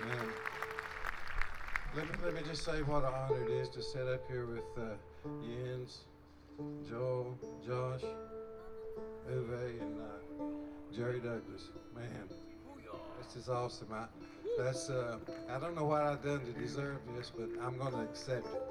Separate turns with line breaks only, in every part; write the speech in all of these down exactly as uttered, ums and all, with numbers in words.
And let me, let me just say what an honor it is to sit up here with uh, Jens, Joel, Josh, Uwe, and uh, Jerry Douglas. Man, this is awesome. I, that's uh, I don't know what I've done to deserve this, but I'm going to accept it.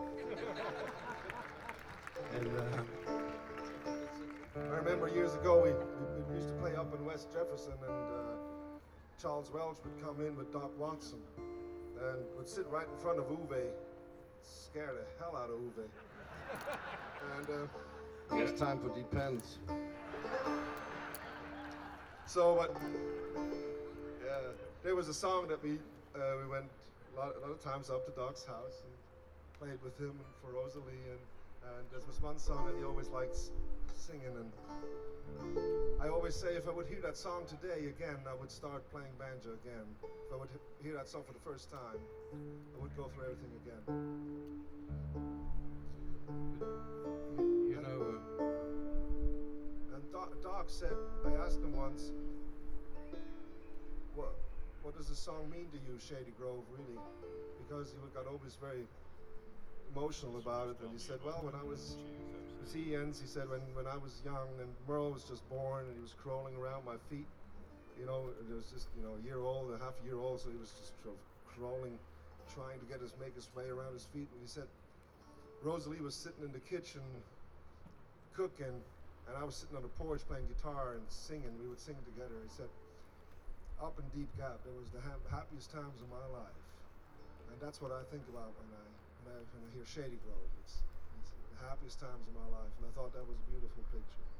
And uh,
I remember years ago we, we, we used to play up in West Jefferson, and uh, Charles Welch would come in with Doc Watson and would sit right in front of Uwe, scare the hell out of Uwe. And uh,
It's time for Depends.
so, but yeah, there was a song that we uh, we went a lot, a lot of times up to Doc's house and played with him and for Rosalie, and and there was one song that he always liked s- singing, and I always say if I would hear that song today again, I would start playing banjo again. If I would he- hear that song for the first time, I would go through everything again.
you know,
And Doc, Doc said, I asked him once, what, what does the song mean to you, Shady Grove, really? Because he got always very emotional about it, and he said, well, when I was, he ends, he said, when, when I was young and Merle was just born and he was crawling around my feet, you know, and he was just, you know, a year old, a half a year old, so he was just sort of crawling, trying to get his, make his way around his feet, and he said, Rosalie was sitting in the kitchen cooking, and I was sitting on the porch playing guitar and singing. We would sing together. He said, up in Deep Gap, there was the ha- happiest times of my life. And that's what I think about when I, when I, when I hear Shady Grove. It's, it's the happiest times of my life. And I thought that was a beautiful picture.